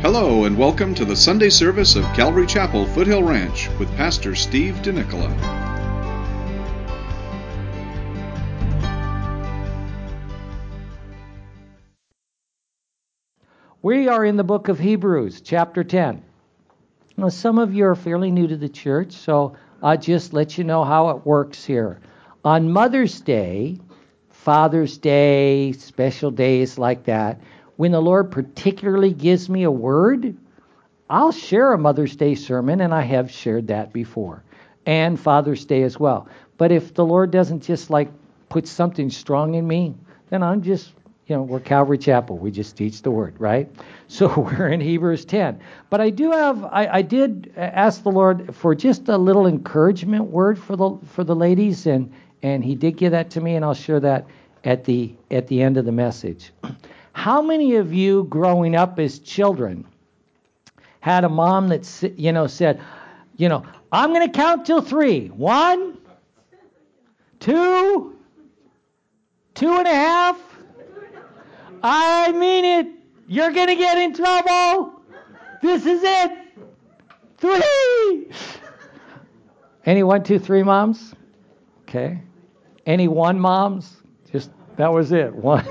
Hello and welcome to the Sunday service of Calvary Chapel, Foothill Ranch with Pastor Steve DeNicola. We are in the book of Hebrews, chapter 10. Now, some of you are fairly new to the church, so I'll just let you know how it works here. On Mother's Day, Father's Day, special days like that, when the Lord particularly gives me a word, I'll share a Mother's Day sermon, and I have shared that before, and Father's Day as well. But if the Lord doesn't just put something strong in me, then I'm just, we're Calvary Chapel. We just teach the word, right? So we're in Hebrews 10. But I did ask the Lord for just a little encouragement word for the ladies, and He did give that to me, and I'll share that at the end of the message. How many of you growing up as children had a mom that said, I'm going to count till 3. 1, 2, 2.5. I mean it. You're going to get in trouble. This is it. 3. Any 1, 2, 3 moms? Okay. Any 1 moms? Just, that was it. 1.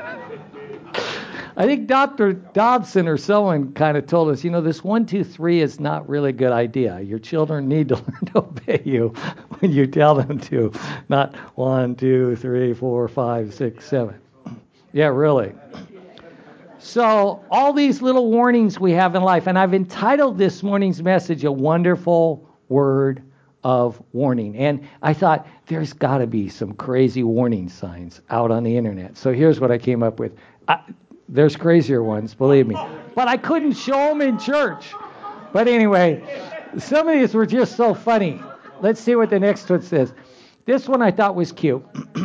I think Dr. Dobson or someone kind of told us, this 1, 2, 3 is not really a good idea. Your children need to learn to obey you when you tell them to, not 1, 2, 3, 4, 5, 6, 7. Yeah, really. So all these little warnings we have in life, and I've entitled this morning's message, A Wonderful Word of Warning. And I thought, there's got to be some crazy warning signs out on the internet. So here's what I came up with. There's crazier ones, believe me. But I couldn't show them in church. But anyway, some of these were just so funny. Let's see what the next one says. This one I thought was cute.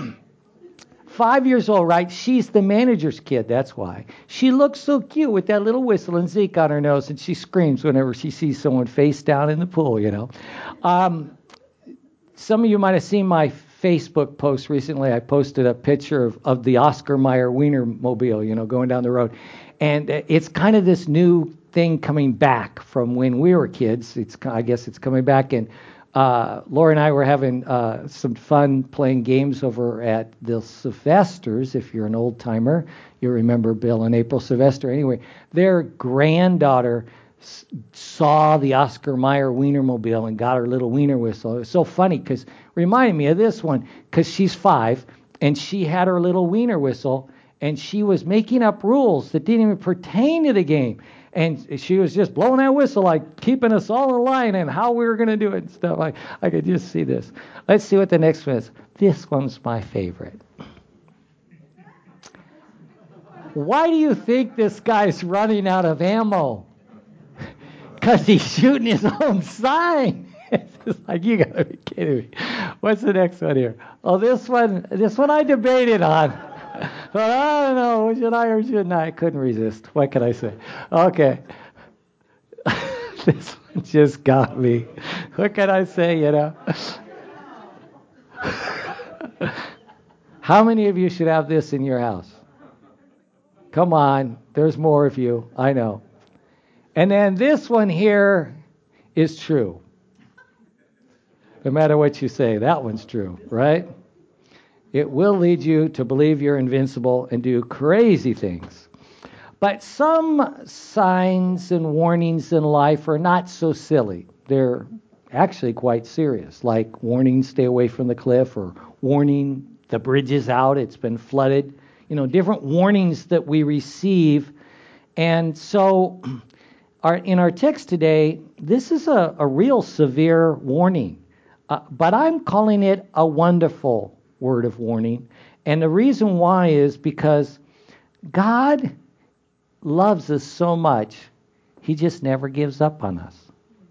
5 years old, right? She's the manager's kid, that's why. She looks so cute with that little whistle and Zeke on her nose, and she screams whenever she sees someone face down in the pool, Some of you might have seen my Facebook post recently. I posted a picture of the Oscar Mayer Wienermobile, going down the road. And it's kind of this new thing coming back from when we were kids. I guess it's coming back. And Laura and I were having some fun playing games over at the Sylvesters. If you're an old timer, you remember Bill and April Sylvester. Anyway, their granddaughter saw the Oscar Mayer Wienermobile and got her little wiener whistle. It was so funny because reminded me of this one because she's 5 and she had her little wiener whistle and she was making up rules that didn't even pertain to the game. And she was just blowing that whistle, keeping us all in line and how we were going to do it and stuff. I could just see this. Let's see what the next one is. This one's my favorite. Why do you think this guy's running out of ammo? Because he's shooting his own sign. It's just you gotta be kidding me. What's the next one here? Oh, this one I debated on. But I don't know, should I or shouldn't I? I couldn't resist. What can I say? Okay. This one just got me. What can I say, How many of you should have this in your house? Come on, there's more of you, I know. And then this one here is true. No matter what you say, that one's true, right? It will lead you to believe you're invincible and do crazy things. But some signs and warnings in life are not so silly. They're actually quite serious, like warning, stay away from the cliff, or warning, the bridge is out, it's been flooded. Different warnings that we receive. And so in our text today, this is a real severe warning, but I'm calling it a wonderful word of warning. And the reason why is because God loves us so much, He just never gives up on us.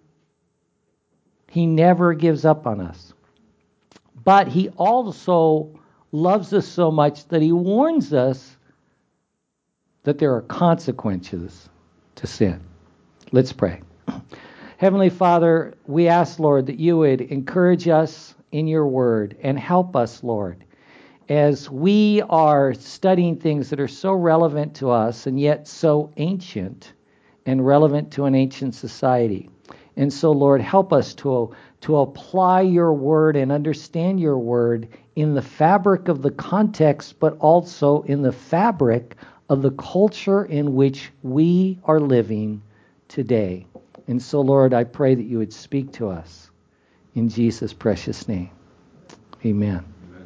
He never gives up on us. But He also loves us so much that He warns us that there are consequences to sin. Let's pray. Heavenly Father, we ask, Lord, that you would encourage us in your word and help us, Lord, as we are studying things that are so relevant to us and yet so ancient and relevant to an ancient society. And so, Lord, help us to apply your word and understand your word in the fabric of the context, but also in the fabric of the culture in which we are living today. And so, Lord, I pray that you would speak to us in Jesus' precious name. Amen.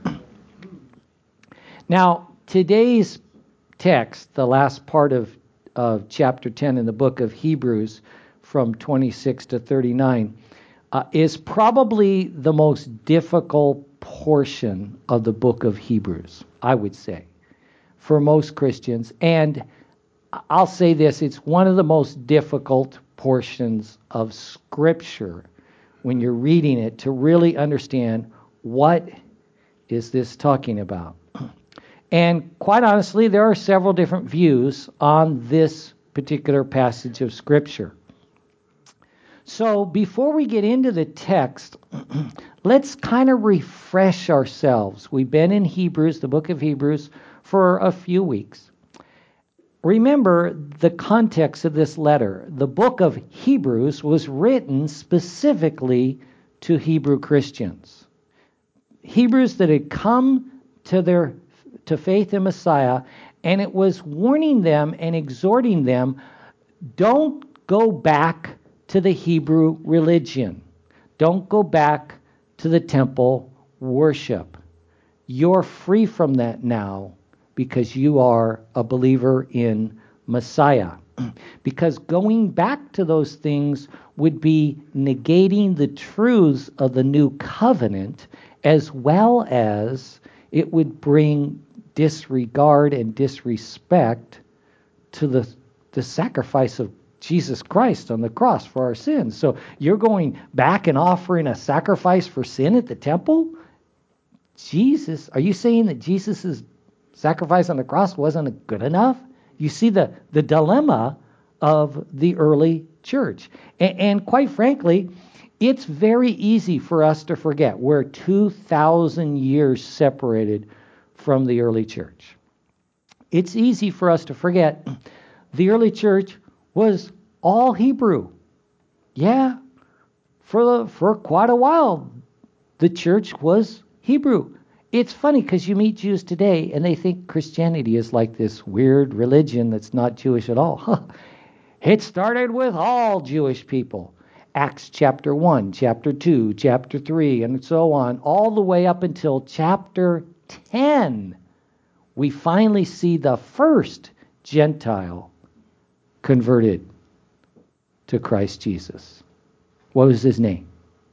Now, today's text, the last part of chapter 10 in the book of Hebrews, from 26 to 39, is probably the most difficult portion of the book of Hebrews, I would say, for most Christians. And I'll say this, it's one of the most difficult portions of Scripture when you're reading it to really understand what is this talking about. And quite honestly, there are several different views on this particular passage of Scripture. So before we get into the text, let's kind of refresh ourselves. We've been in Hebrews, the book of Hebrews, for a few weeks. Remember the context of this letter. The book of Hebrews was written specifically to Hebrew Christians. Hebrews that had come to faith in Messiah, and it was warning them and exhorting them, don't go back to the Hebrew religion. Don't go back to the temple worship. You're free from that now because you are a believer in Messiah. Because going back to those things would be negating the truths of the new covenant, as well as it would bring disregard and disrespect to the sacrifice of Jesus Christ on the cross for our sins. So you're going back and offering a sacrifice for sin at the temple? Jesus, are you saying that Jesus' sacrifice on the cross wasn't good enough? You see the dilemma of the early church. And quite frankly, it's very easy for us to forget. We're 2,000 years separated from the early church. It's easy for us to forget the early church was all Hebrew. Yeah, for quite a while, the church was Hebrew. It's funny because you meet Jews today and they think Christianity is like this weird religion that's not Jewish at all. It started with all Jewish people. Acts chapter 1, chapter 2, chapter 3, and so on, all the way up until chapter 10. We finally see the first Gentile converted to Christ Jesus. What was his name?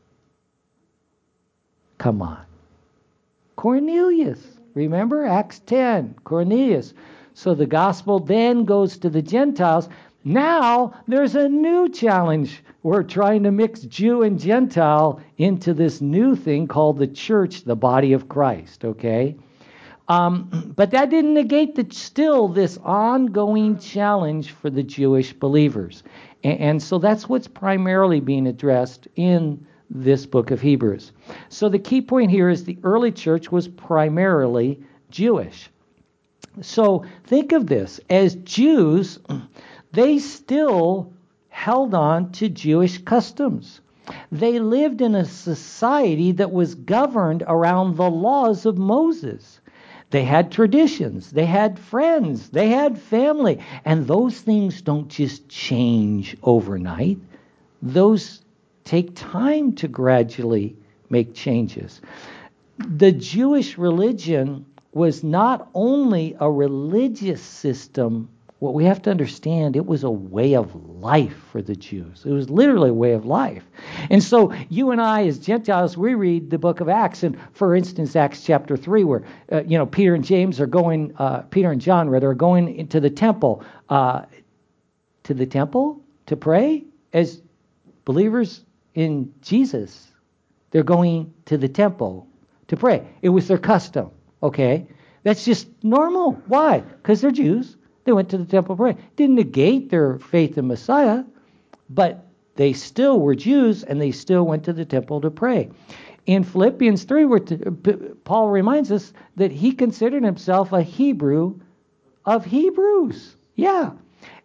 Come on. Cornelius. Remember? Acts 10. Cornelius. So the gospel then goes to the Gentiles. Now there's a new challenge. We're trying to mix Jew and Gentile into this new thing called the church, the body of Christ. Okay? But that didn't negate still this ongoing challenge for the Jewish believers. And so that's what's primarily being addressed in this book of Hebrews. So the key point here is the early church was primarily Jewish. So think of this. As Jews, they still held on to Jewish customs. They lived in a society that was governed around the laws of Moses. They had traditions, they had friends, they had family, and those things don't just change overnight. Those take time to gradually make changes. The Jewish religion was not only a religious system. What we have to understand, it was a way of life for the Jews. It was literally a way of life. And so you and I as Gentiles, we read the book of Acts, and for instance, Acts chapter 3, where Peter and James are going, Peter and John rather, are going into the temple. To pray as believers in Jesus. They're going to the temple to pray. It was their custom, okay? That's just normal. Why? Because they're Jews. They went to the temple to pray. Didn't negate their faith in Messiah, but they still were Jews and they still went to the temple to pray. In Philippians 3, where Paul reminds us that he considered himself a Hebrew of Hebrews. Yeah.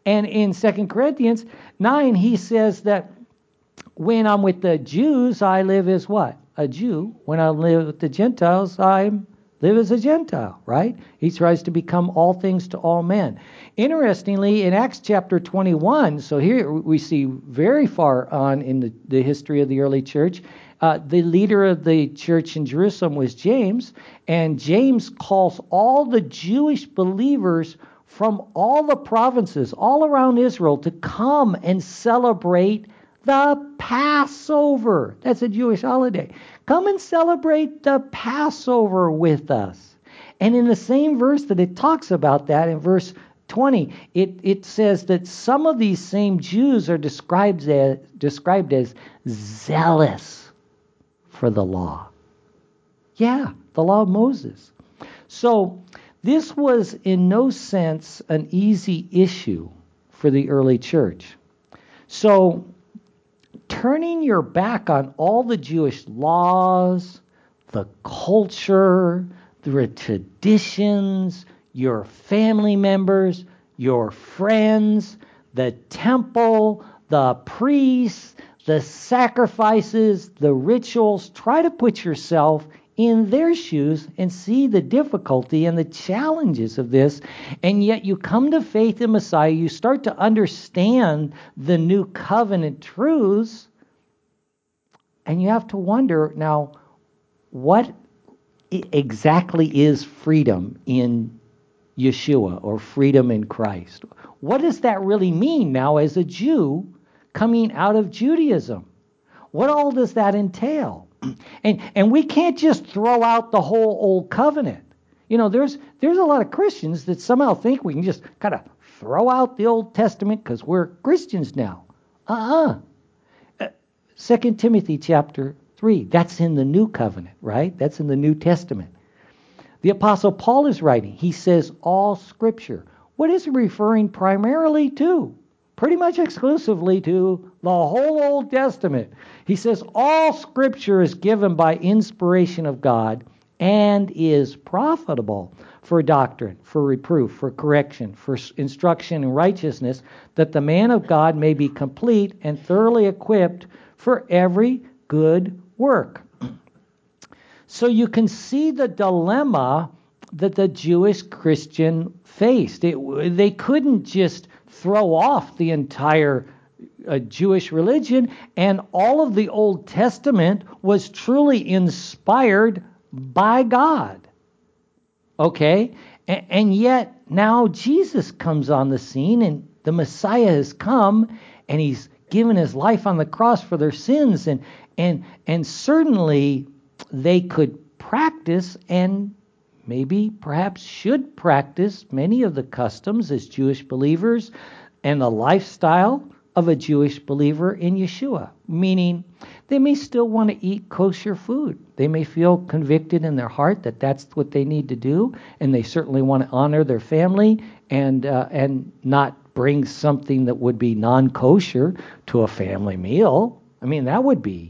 And in 2 Corinthians 9, he says that when I'm with the Jews, I live as what? A Jew. When I live with the Gentiles, I live as a Gentile, right? He tries to become all things to all men. Interestingly, in Acts chapter 21, so here we see very far on in the history of the early church, the leader of the church in Jerusalem was James, and James calls all the Jewish believers from all the provinces all around Israel to come and celebrate the Passover. That's a Jewish holiday. Come and celebrate the Passover with us. And in the same verse that it talks about that, in verse 20, it says that some of these same Jews are described as zealous for the law. Yeah, the law of Moses. So this was in no sense an easy issue for the early church. So turning your back on all the Jewish laws, the culture, the traditions, your family members, your friends, the temple, the priests, the sacrifices, the rituals. Try to put yourself in their shoes and see the difficulty and the challenges of this. And yet you come to faith in Messiah, you start to understand the new covenant truths, and you have to wonder, now, what exactly is freedom in Yeshua or freedom in Christ? What does that really mean now as a Jew coming out of Judaism? What all does that entail? And we can't just throw out the whole old covenant. You know, there's a lot of Christians that somehow think we can just kind of throw out the Old Testament because we're Christians now. 2 Timothy chapter 3, that's in the New Covenant, right? That's in the New Testament. The Apostle Paul is writing. He says all Scripture. What is he referring primarily to? Pretty much exclusively to the whole Old Testament. He says all Scripture is given by inspiration of God and is profitable for doctrine, for reproof, for correction, for instruction in righteousness, that the man of God may be complete and thoroughly equipped for every good work. So you can see the dilemma that the Jewish Christian faced. They couldn't just throw off the entire Jewish religion, and all of the Old Testament was truly inspired by God. Okay? And yet now Jesus comes on the scene, and the Messiah has come, and he's given his life on the cross for their sins, and certainly they could practice, and maybe perhaps should practice, many of the customs as Jewish believers and the lifestyle of a Jewish believer in Yeshua. Meaning, they may still want to eat kosher food. They may feel convicted in their heart that that's what they need to do, and they certainly want to honor their family and not bring something that would be non-kosher to a family meal. I mean, that would be,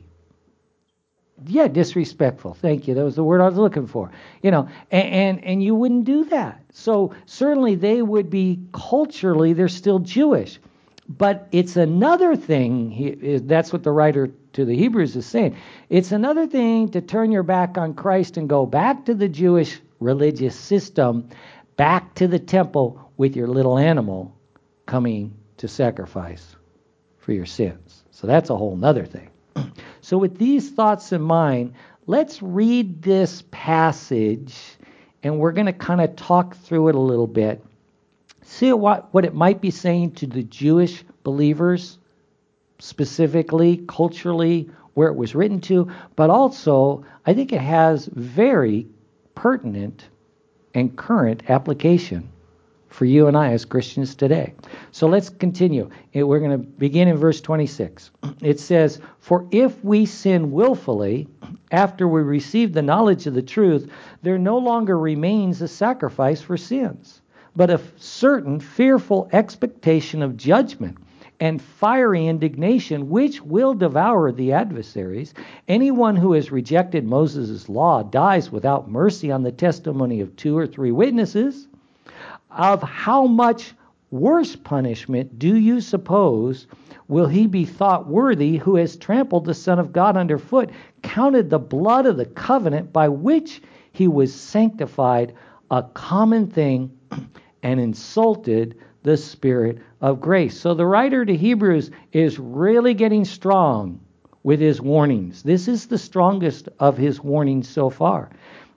disrespectful. Thank you. That was the word I was looking for. You know, and you wouldn't do that. So certainly they would be culturally, they're still Jewish. But it's another thing, that's what the writer to the Hebrews is saying. It's another thing to turn your back on Christ and go back to the Jewish religious system, back to the temple with your little animal coming to sacrifice for your sins. So that's a whole nother thing. So with these thoughts in mind, let's read this passage, and we're going to kind of talk through it a little bit. See what it might be saying to the Jewish believers, specifically, culturally, where it was written to, but also I think it has very pertinent and current application for you and I as Christians today. So let's continue. We're going to begin in verse 26. It says, "For if we sin willfully, after we receive the knowledge of the truth, there no longer remains a sacrifice for sins, but a certain fearful expectation of judgment and fiery indignation, which will devour the adversaries. Anyone who has rejected Moses' law dies without mercy on the testimony of 2 or 3 witnesses. Of how much worse punishment do you suppose will he be thought worthy who has trampled the Son of God underfoot, counted the blood of the covenant by which he was sanctified a common thing, and insulted the Spirit of grace? So the writer to Hebrews is really getting strong with his warnings. This is the strongest of his warnings so far.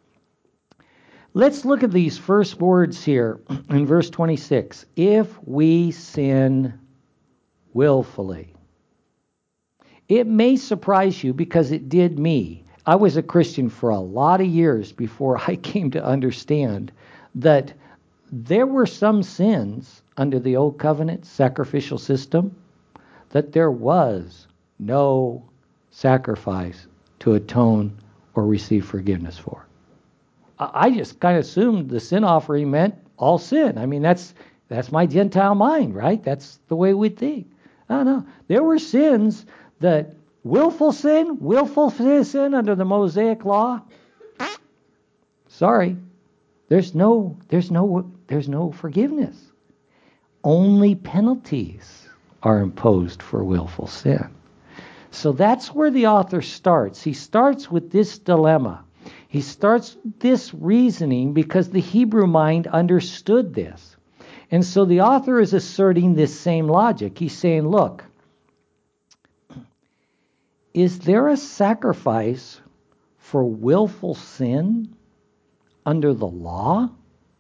Let's look at these first words here in verse 26. If we sin willfully. It may surprise you because it did me. I was a Christian for a lot of years before I came to understand that there were some sins under the old covenant sacrificial system that there was no sacrifice to atone or receive forgiveness for. I just kind of assumed the sin offering meant all sin. I mean, that's my Gentile mind, right? That's the way we think. No. There were sins that willful sin under the Mosaic law. Sorry, there's no forgiveness. Only penalties are imposed for willful sin. So that's where the author starts. He starts with this dilemma. He starts this reasoning because the Hebrew mind understood this. And so the author is asserting this same logic. He's saying, look, is there a sacrifice for willful sin under the law?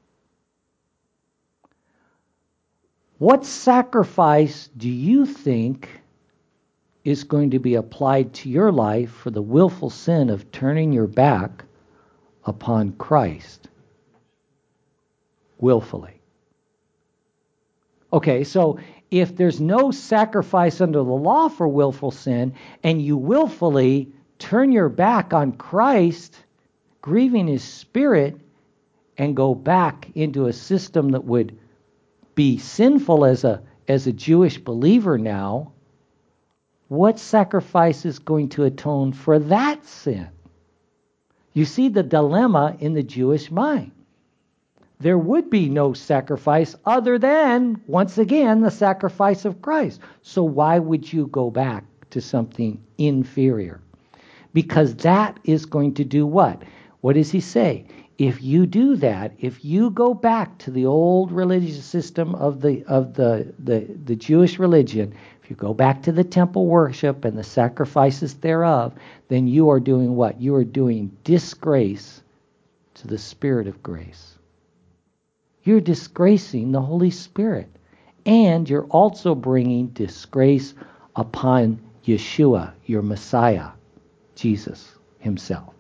What sacrifice do you think is going to be applied to your life for the willful sin of turning your back upon Christ willfully? Okay, so if there's no sacrifice under the law for willful sin, and you willfully turn your back on Christ, grieving his Spirit, and go back into a system that would be sinful as a Jewish believer now, what sacrifice is going to atone for that sin? You see the dilemma in the Jewish mind. There would be no sacrifice other than, once again, the sacrifice of Christ. So why would you go back to something inferior? Because that is going to do what? What does he say? If you do that, if you go back to the old religious system of the Jewish religion, if you go back to the temple worship and the sacrifices thereof, then you are doing what? You are doing disgrace to the Spirit of grace. You're disgracing the Holy Spirit. And you're also bringing disgrace upon Yeshua, your Messiah, Jesus himself.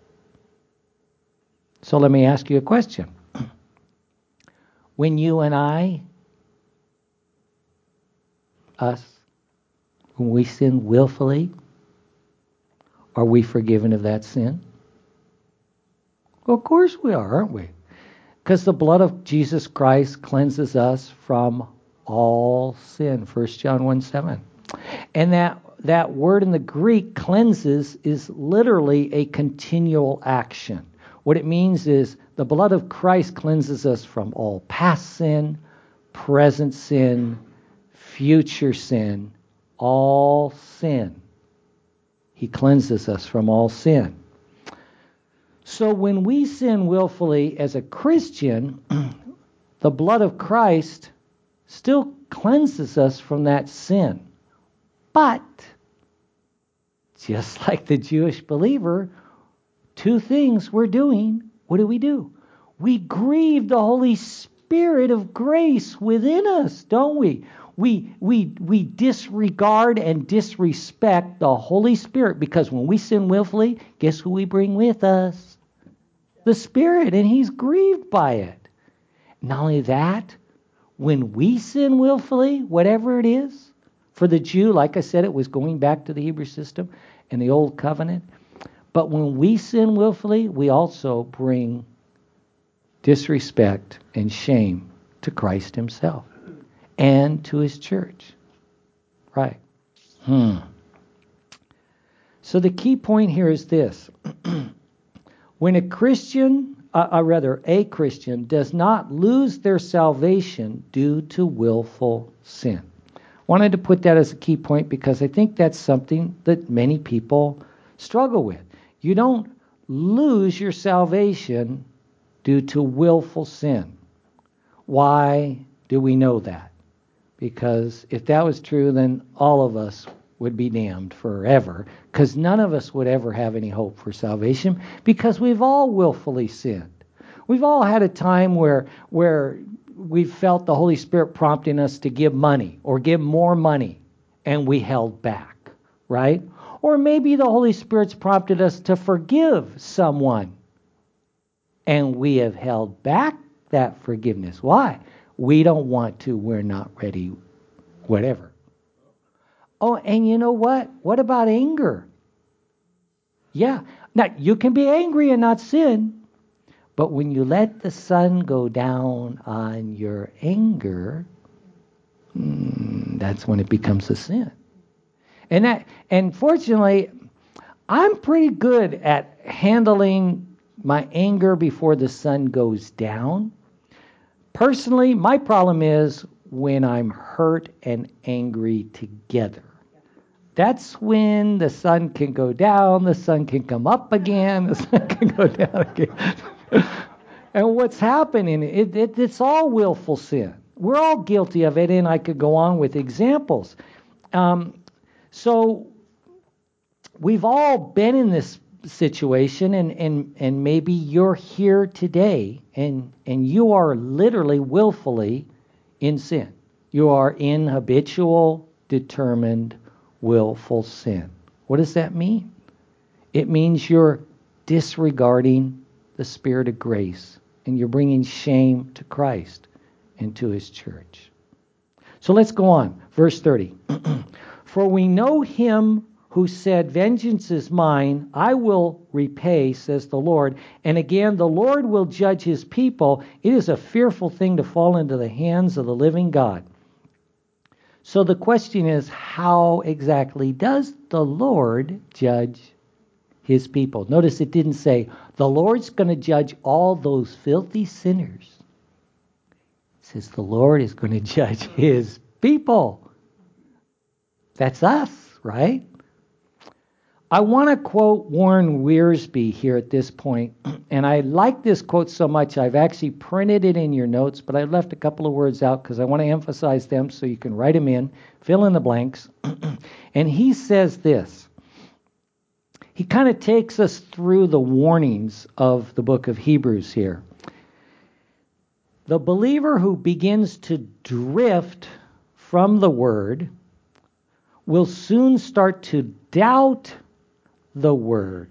So let me ask you a question. When you and when we sin willfully, are we forgiven of that sin? Well, of course we are, aren't we? Because the blood of Jesus Christ cleanses us from all sin. 1 John 1:7. And that word in the Greek, cleanses, is literally a continual action. What it means is the blood of Christ cleanses us from all past sin, present sin, future sin, all sin. He cleanses us from all sin. So when we sin willfully as a Christian, the blood of Christ still cleanses us from that sin. But, just like the Jewish believer, two things we're doing. What do? We grieve the Holy Spirit of grace within us, don't we? We disregard and disrespect the Holy Spirit, because when we sin willfully, guess who we bring with us? The Spirit, and he's grieved by it. Not only that, when we sin willfully, whatever it is, for the Jew, like I said, it was going back to the Hebrew system and the Old Covenant. But when we sin willfully, we also bring disrespect and shame to Christ himself and to his church. Right. So the key point here is this. When a Christian a Christian does not lose their salvation due to willful sin. Wanted to put that as a key point because I think that's something that many people struggle with. You don't lose your salvation due to willful sin. Why do we know that? Because if that was true, then all of us would be damned forever, because none of us would ever have any hope for salvation, because we've all willfully sinned. We've all had a time where we've felt the Holy Spirit prompting us to give money or give more money, and we held back, right? Or maybe the Holy Spirit's prompted us to forgive someone, and we have held back that forgiveness. Why? We don't want to. We're not ready. Whatever. Oh, and you know what? What about anger? Yeah. Now, you can be angry and not sin, but when you let the sun go down on your anger, that's when it becomes a sin. And fortunately, I'm pretty good at handling my anger before the sun goes down. Personally, my problem is when I'm hurt and angry together. That's when the sun can go down, the sun can come up again, the sun can go down again. And what's happening, it's all willful sin. We're all guilty of it, and I could go on with examples. So we've all been in this situation, and maybe you're here today, and you are literally willfully in sin. You are in habitual, determined, willful sin. What does that mean? It means you're disregarding the Spirit of grace, and you're bringing shame to Christ and to His church. So let's go on. Verse 30. For we know Him who said, vengeance is mine, I will repay, says the Lord. And again, the Lord will judge His people. It is a fearful thing to fall into the hands of the living God. So the question is, how exactly does the Lord judge His people? Notice it didn't say, the Lord's going to judge all those filthy sinners. It says the Lord is going to judge His people. That's us, right? I want to quote Warren Wiersbe here at this point, and I like this quote so much I've actually printed it in your notes, but I left a couple of words out because I want to emphasize them so you can write them in, fill in the blanks. And he says this. He kind of takes us through the warnings of the book of Hebrews here. The believer who begins to drift from the Word will soon start to doubt the Word.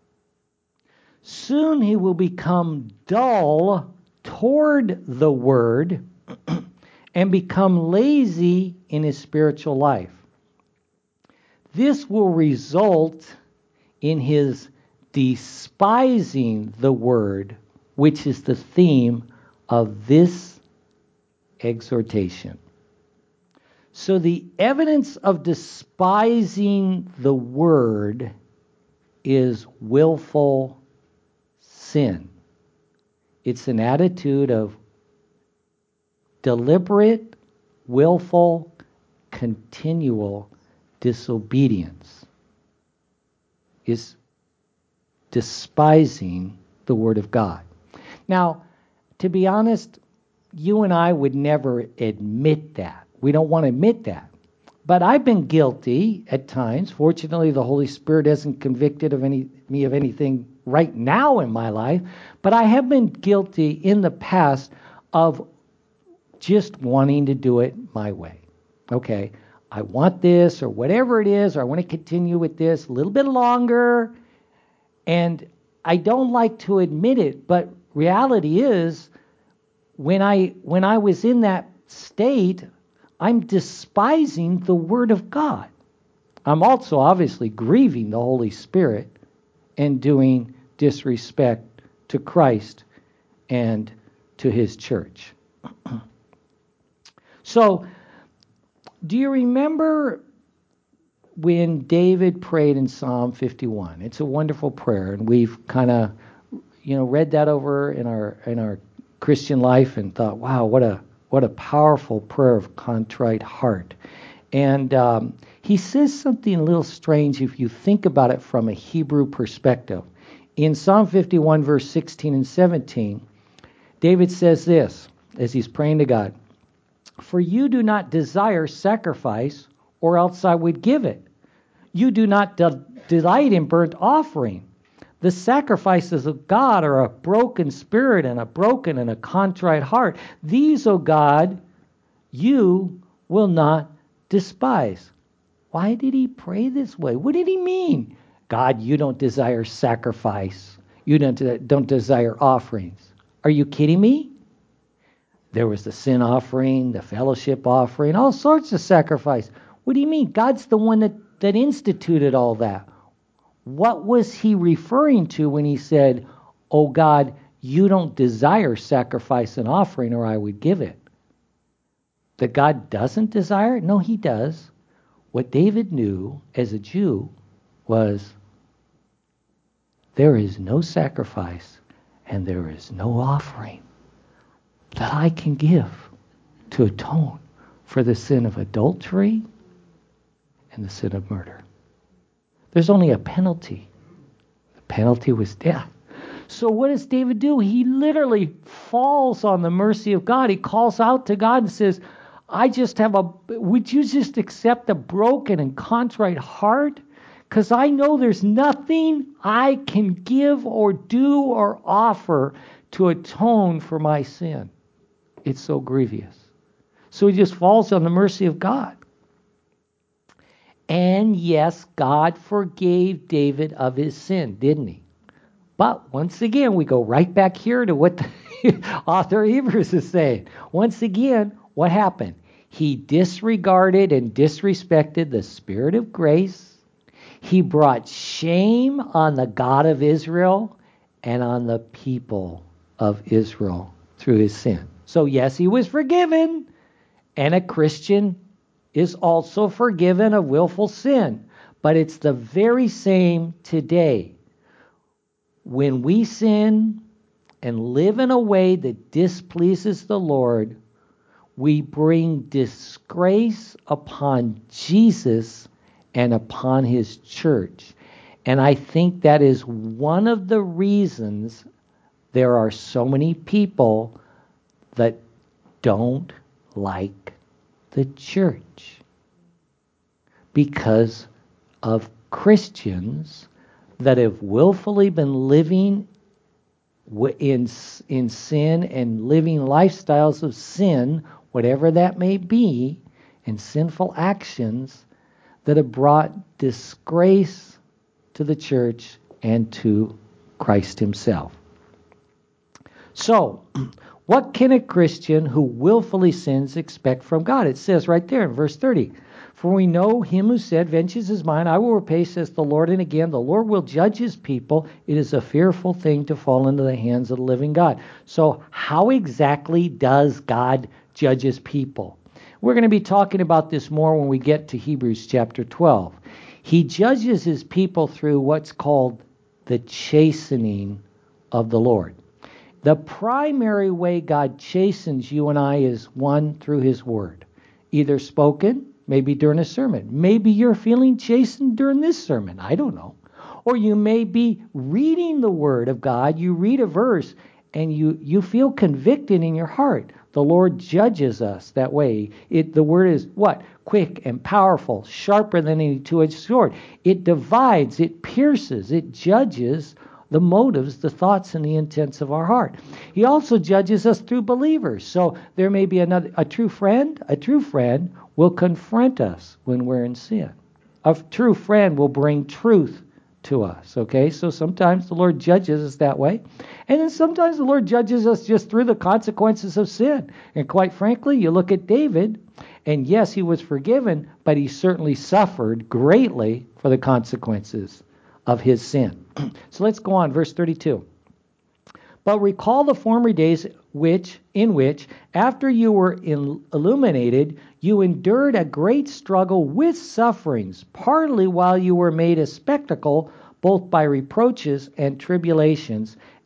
Soon he will become dull toward the Word and become lazy in his spiritual life. This will result in his despising the Word, which is the theme of this exhortation. So the evidence of despising the Word is willful sin. It's an attitude of deliberate, willful, continual disobedience. Is despising the Word of God. Now, to be honest, you and I would never admit that. We don't want to admit that. But I've been guilty at times. Fortunately, the Holy Spirit hasn't convicted me of anything right now in my life. But I have been guilty in the past of just wanting to do it my way. Okay, I want this or whatever it is, or I want to continue with this a little bit longer. And I don't like to admit it, but reality is when I was in that state, I'm despising the Word of God. I'm also obviously grieving the Holy Spirit and doing disrespect to Christ and to His church. So, do you remember when David prayed in Psalm 51? It's a wonderful prayer, and we've kind of, read that over in our Christian life and thought, wow, what a powerful prayer of contrite heart. And he says something a little strange if you think about it from a Hebrew perspective. In Psalm 51, verse 16 and 17, David says this as he's praying to God, "For you do not desire sacrifice, or else I would give it. You do not delight in burnt offering. The sacrifices of God are a broken spirit and a broken and a contrite heart. These, O God, you will not despise." Why did he pray this way? What did he mean? God, you don't desire sacrifice. You don't desire offerings. Are you kidding me? There was the sin offering, the fellowship offering, all sorts of sacrifice. What do you mean? God's the one that instituted all that. What was he referring to when he said, "Oh God, you don't desire sacrifice and offering, or I would give it"? That God doesn't desire it? No, he does. What David knew as a Jew was there is no sacrifice and there is no offering that I can give to atone for the sin of adultery and the sin of murder. There's only a penalty. The penalty was death. So what does David do? He literally falls on the mercy of God. He calls out to God and says, would you just accept a broken and contrite heart? Because I know there's nothing I can give or do or offer to atone for my sin. It's so grievous. So he just falls on the mercy of God. And yes, God forgave David of his sin, didn't he? But once again, we go right back here to what the author of Hebrews is saying. Once again, what happened? He disregarded and disrespected the Spirit of grace. He brought shame on the God of Israel and on the people of Israel through his sin. So yes, he was forgiven, and a Christian is also forgiven of willful sin. But it's the very same today. When we sin and live in a way that displeases the Lord, we bring disgrace upon Jesus and upon his church. And I think that is one of the reasons there are so many people that don't like the church, because of Christians that have willfully been living in sin and living lifestyles of sin, whatever that may be, and sinful actions that have brought disgrace to the church and to Christ himself. So, what can a Christian who willfully sins expect from God? It says right there in verse 30, "For we know him who said, 'Vengeance is mine, I will repay,' says the Lord. And again, the Lord will judge his people. It is a fearful thing to fall into the hands of the living God." So how exactly does God judge his people? We're going to be talking about this more when we get to Hebrews chapter 12. He judges his people through what's called the chastening of the Lord. The primary way God chastens you and I is one, through his word. Either spoken, maybe during a sermon. Maybe you're feeling chastened during this sermon. I don't know. Or you may be reading the word of God. You read a verse and you feel convicted in your heart. The Lord judges us that way. The word is what? Quick and powerful, sharper than any two-edged sword. It divides, it pierces, it judges the motives, the thoughts, and the intents of our heart. He also judges us through believers. So there may be a true friend. A true friend will confront us when we're in sin. A true friend will bring truth to us. Okay, so sometimes the Lord judges us that way. And then sometimes the Lord judges us just through the consequences of sin. And quite frankly, you look at David, and yes, he was forgiven, but he certainly suffered greatly for the consequences of his sin. So let's go on, verse 32. "But recall the former days in which, after you were illuminated, you endured a great struggle with sufferings, partly while you were made a spectacle, both by reproaches and tribulations,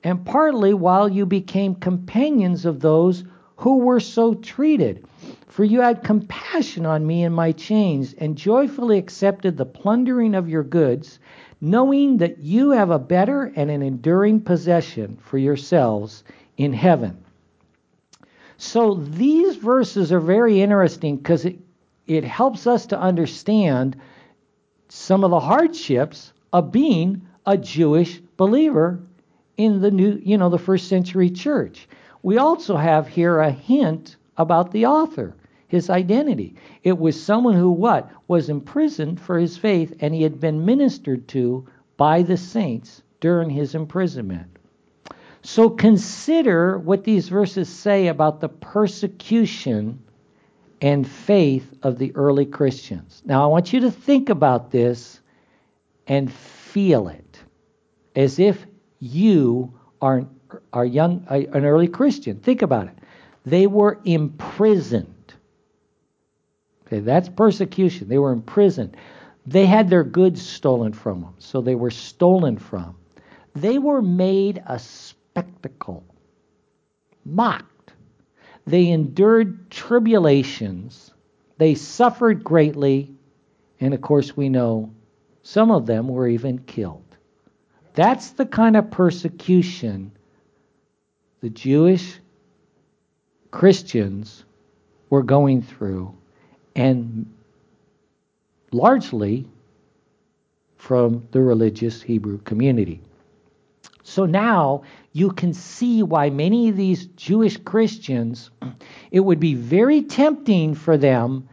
and partly while you became companions of those who were so treated. For you had compassion on me in my chains, and joyfully accepted the plundering of your goods, knowing that you have a better and an enduring possession for yourselves in heaven. So these verses are very interesting because it helps us to understand some of the hardships of being a Jewish believer in the first century church. We also have here a hint about the author, his identity. It was someone who was imprisoned for his faith, and he had been ministered to by the saints during his imprisonment. So consider what these verses say about the persecution and faith of the early Christians. Now I want you to think about this and feel it as if you are an early Christian. Think about it. They were imprisoned. Okay, that's persecution. They were imprisoned. They had their goods stolen from them, so they were stolen from. They were made a spectacle, mocked. They endured tribulations. They suffered greatly, and of course we know some of them were even killed. That's the kind of persecution the Jewish Christians were going through, and largely from the religious Hebrew community. So now you can see why many of these Jewish Christians, it would be very tempting for them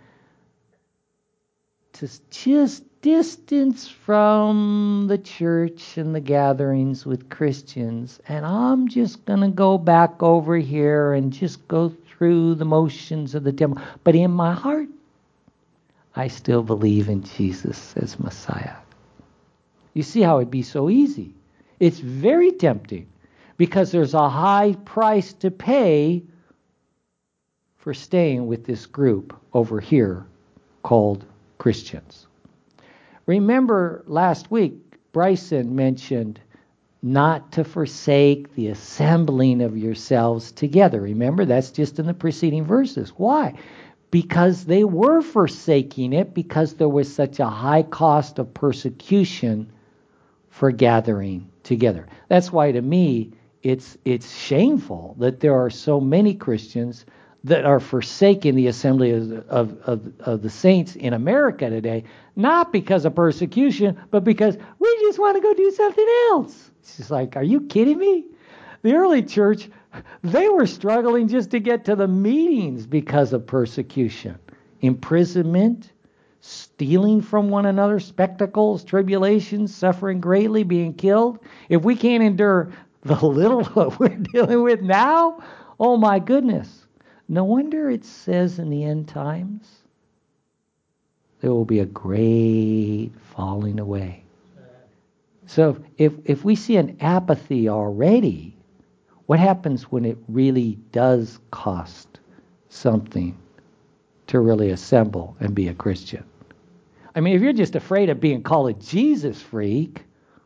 to just distance from the church and the gatherings with Christians, and I'm just going to go back over here and just go through the motions of the temple. But in my heart, I still believe in Jesus as Messiah. You see how it'd be so easy. It's very tempting because there's a high price to pay for staying with this group over here called Christians. Remember last week, Bryson mentioned not to forsake the assembling of yourselves together. Remember, that's just in the preceding verses. Why? Because they were forsaking it because there was such a high cost of persecution for gathering together. That's why, to me, it's shameful that there are so many Christians that are forsaking the assembly of the saints in America today, not because of persecution, but because we just want to go do something else. It's just like, are you kidding me? The early church, they were struggling just to get to the meetings because of persecution, imprisonment, stealing from one another, spectacles, tribulations, suffering greatly, being killed. If we can't endure the little what we're dealing with now, oh my goodness. No wonder it says in the end times there will be a great falling away. So if we see an apathy already, what happens when it really does cost something to really assemble and be a Christian? I mean, if you're just afraid of being called a Jesus freak,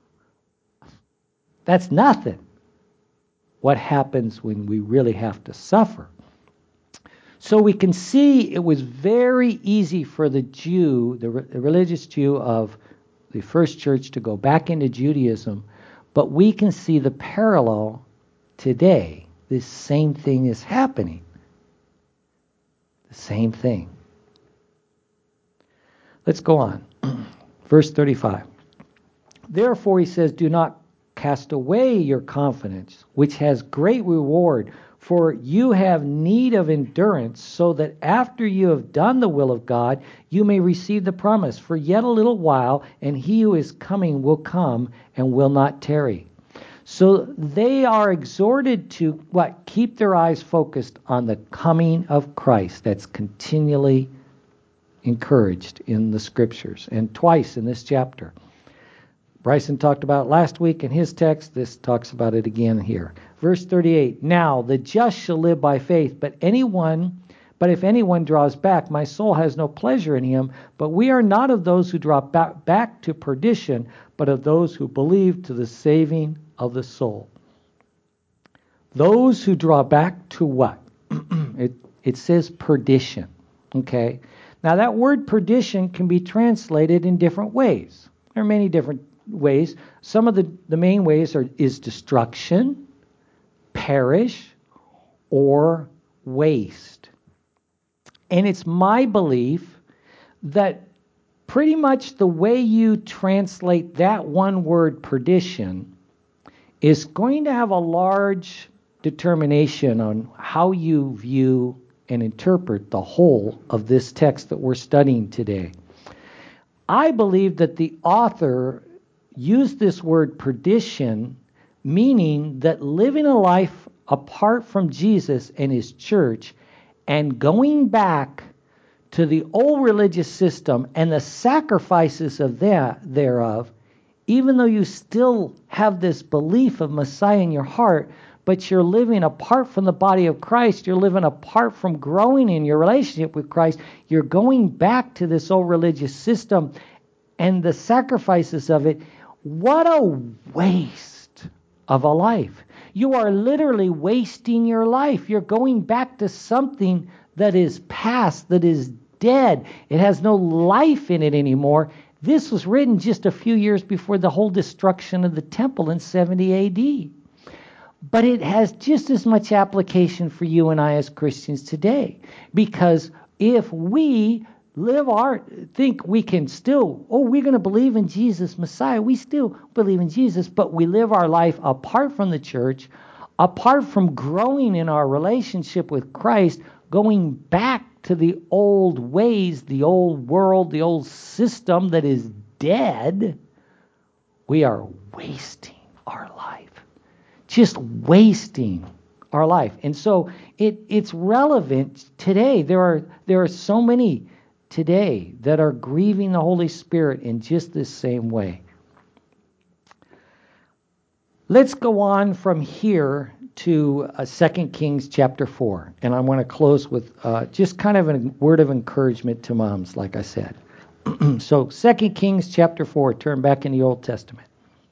that's nothing. What happens when we really have to suffer? So we can see it was very easy for the Jew, the religious Jew of the first church, to go back into Judaism, but we can see the parallel today. This same thing is happening. The same thing. Let's go on. Verse 35. Therefore, he says, do not cast away your confidence, which has great reward, for you have need of endurance, so that after you have done the will of God, you may receive the promise. For yet a little while, and he who is coming will come and will not tarry. So they are exhorted to what? Keep their eyes focused on the coming of Christ. That's continually encouraged in the scriptures, and twice in this chapter. Bryson talked about it last week in his text. This talks about it again here. Verse 38, now the just shall live by faith, but if anyone draws back, my soul has no pleasure in him. But we are not of those who draw back to perdition, but of those who believe to the saving of the soul. Those who draw back to what? It says perdition. Okay? Now that word perdition can be translated in different ways. There are many different ways. Some of the main ways is destruction, perish, or waste. And it's my belief that pretty much the way you translate that one word perdition is going to have a large determination on how you view and interpret the whole of this text that we're studying today. I believe that the author used this word perdition, meaning that living a life apart from Jesus and his church and going back to the old religious system and the sacrifices of thereof, even though you still have this belief of Messiah in your heart, but you're living apart from the body of Christ, you're living apart from growing in your relationship with Christ, you're going back to this old religious system and the sacrifices of it. What a waste of a life. You are literally wasting your life. You're going back to something that is past, that is dead. It has no life in it anymore. This was written just a few years before the whole destruction of the temple in 70 AD. But it has just as much application for you and I as Christians today. Because if we think we can still, we're going to believe in Jesus, Messiah. We still believe in Jesus, but we live our life apart from the church, apart from growing in our relationship with Christ, going back to the old ways, the old world, the old system that is dead. We are wasting our life. Just wasting our life. And so it's relevant today. There are so many today that are grieving the Holy Spirit in just this same way. Let's go on from here to 2 Kings chapter 4. And I want to close with just kind of a word of encouragement to moms, like I said. So 2 Kings chapter 4, turn back in the Old Testament.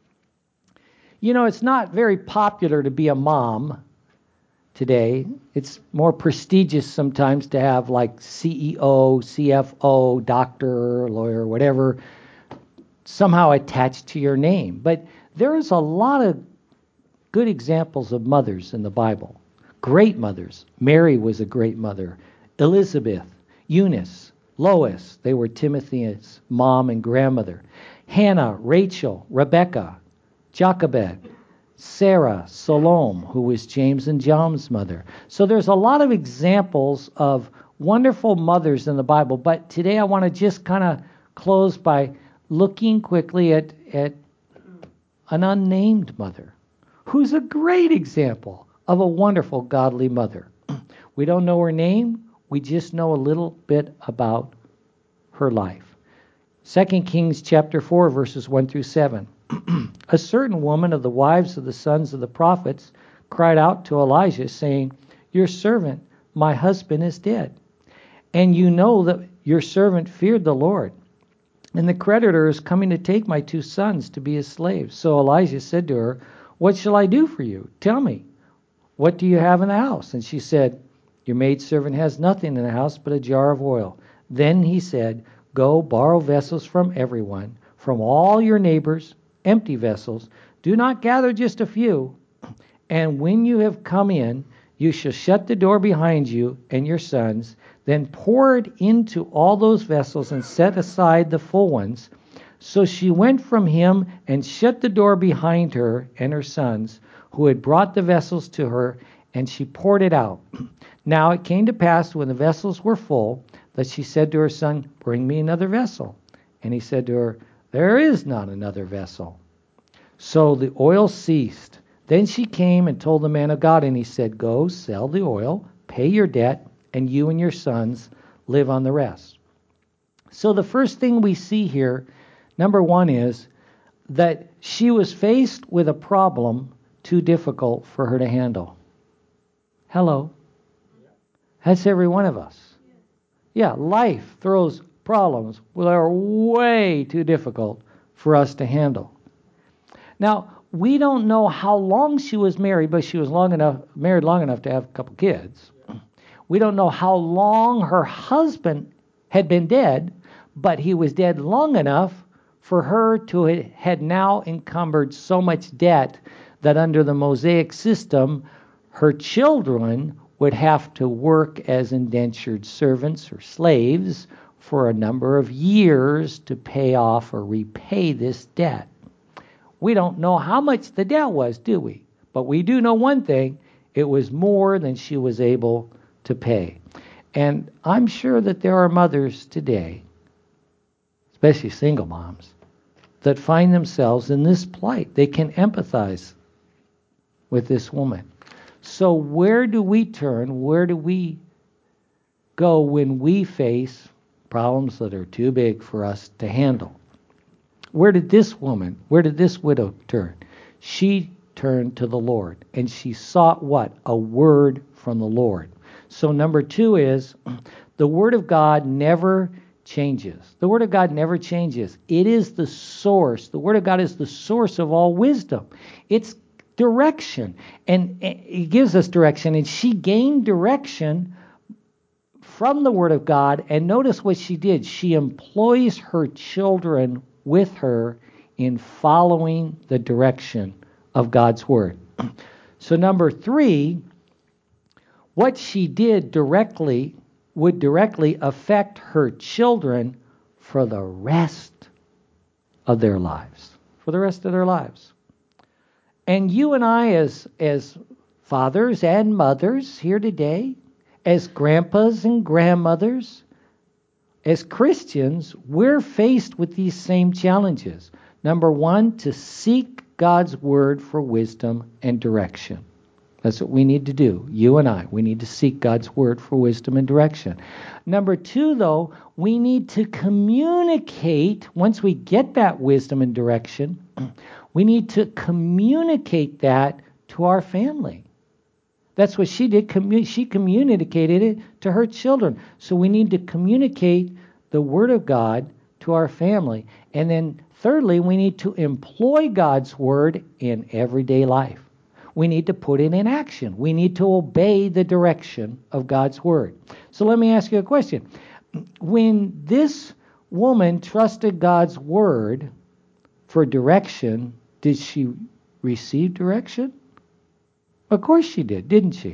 You know, it's not very popular to be a mom today. It's more prestigious sometimes to have like CEO, CFO, doctor, lawyer, whatever, somehow attached to your name. But there's a lot of good examples of mothers in the Bible. Great mothers. Mary was a great mother. Elizabeth, Eunice, Lois, they were Timothy's mom and grandmother. Hannah, Rachel, Rebecca, Jochebed, Sarah, Salome, who was James and John's mother. So there's a lot of examples of wonderful mothers in the Bible. But today I want to just kind of close by looking quickly at an unnamed mother, who's a great example of a wonderful godly mother. We don't know her name. We just know a little bit about her life. 2 Kings chapter 4, verses 1 through 7. A certain woman of the wives of the sons of the prophets cried out to Elijah, saying, "Your servant, my husband, is dead. And you know that your servant feared the Lord. And the creditor is coming to take my 2 sons to be his slaves." So Elijah said to her, "What shall I do for you? Tell me, what do you have in the house?" And she said, "Your maidservant has nothing in the house but a jar of oil." Then he said, "Go borrow vessels from everyone, from all your neighbors, empty vessels. Do not gather just a few. And when you have come in, you shall shut the door behind you and your sons. Then pour it into all those vessels and set aside the full ones." So she went from him and shut the door behind her and her sons, who had brought the vessels to her, and she poured it out. Now it came to pass, when the vessels were full, that she said to her son, "Bring me another vessel." And he said to her, "There is not another vessel." So the oil ceased. Then she came and told the man of God, and he said, "Go, sell the oil, pay your debt, and you and your sons live on the rest." So the first thing we see here, number one, is that she was faced with a problem too difficult for her to handle. Hello. That's every one of us. Yeah, life throws problems that are way too difficult for us to handle. Now, We don't know how long she was married, but she was married long enough to have a couple kids. We don't know how long her husband had been dead, but he was dead long enough for her to had now encumbered so much debt that under the Mosaic system, her children would have to work as indentured servants or slaves for a number of years to pay off or repay this debt. We don't know how much the debt was, do we? But we do know one thing. It was more than she was able to pay. And I'm sure that there are mothers today, especially single moms, that find themselves in this plight. They can empathize with this woman. So where do we turn? Where do we go when we face problems that are too big for us to handle? Where did this widow turn? She turned to the Lord, and she sought what? A word from the Lord. So number 2 is the Word of God never changes. The Word of God never changes. It is the source. The Word of God is the source of all wisdom. It's direction, and it gives us direction, and she gained direction from the Word of God, and notice what she did. She employs her children with her in following the direction of God's Word. So number 3, what she did would directly affect her children for the rest of their lives. For the rest of their lives. And you and I as fathers and mothers here today, as grandpas and grandmothers, as Christians, we're faced with these same challenges. Number 1, to seek God's Word for wisdom and direction. That's what we need to do. You and I, we need to seek God's Word for wisdom and direction. Number 2, though, we need to communicate, once we get that wisdom and direction, we need to communicate that to our family. That's what she did. She communicated it to her children. So we need to communicate the Word of God to our family. And then thirdly, we need to employ God's Word in everyday life. We need to put it in action. We need to obey the direction of God's Word. So let me ask you a question. When this woman trusted God's Word for direction, did she receive direction? Of course she did, didn't she?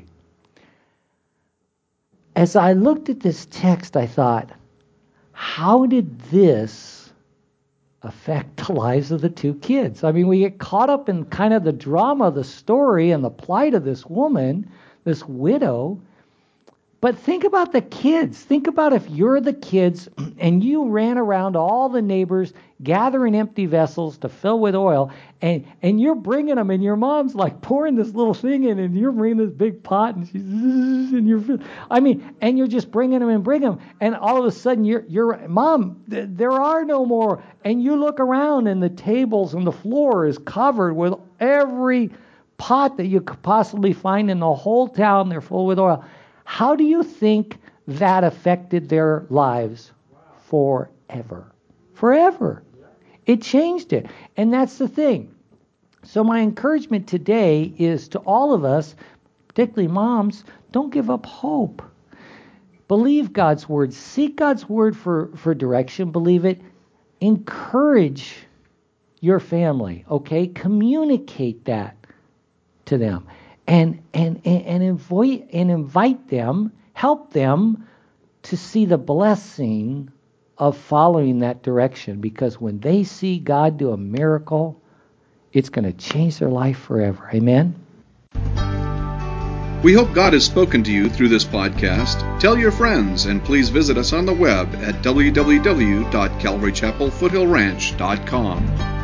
As I looked at this text, I thought, how did this affect the lives of the 2 kids? I mean, we get caught up in kind of the drama of the story and the plight of this woman, this widow. But think about the kids. Think about if you're the kids and you ran around all the neighbors gathering empty vessels to fill with oil, and you're bringing them, and your mom's like pouring this little thing in, and you're bringing this big pot, and and you're just bringing them, and all of a sudden you're Mom, there are no more, and you look around and the tables and the floor is covered with every pot that you could possibly find in the whole town. They're full with oil. How do you think that affected their lives? Forever. Forever. It changed it. And that's the thing. So my encouragement today is to all of us, particularly moms, don't give up hope. Believe God's Word. Seek God's Word for direction. Believe it. Encourage your family, okay? Communicate that to them. And invite them, help them to see the blessing of following that direction. Because when they see God do a miracle, it's going to change their life forever. Amen? We hope God has spoken to you through this podcast. Tell your friends, and please visit us on the web at www.calvarychapelfoothillranch.com.